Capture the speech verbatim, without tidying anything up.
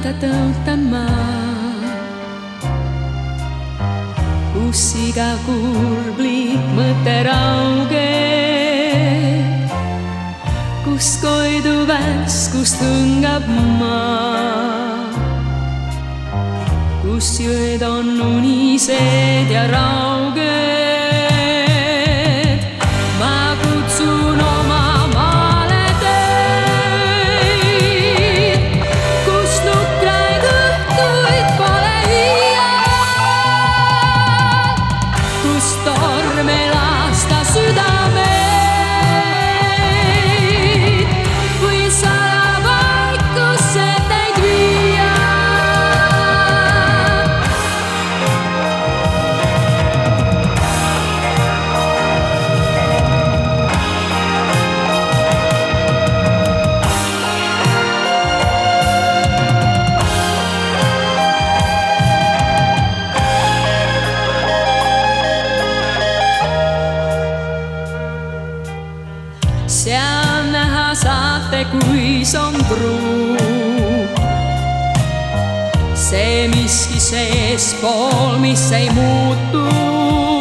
mööda tõotan ma, kus iga kurblik mõte raugeb, kus koidu värskust hõngab maa, kus jõed on unised ja rauged. Ma kutsun oma maale teid, kus nukraid õhtuid pole iial, kus torm ei lasta südameid või salavaikusse teid viia. Seal näha saate, kuis on truu, see miski seespool, mis ei muutu.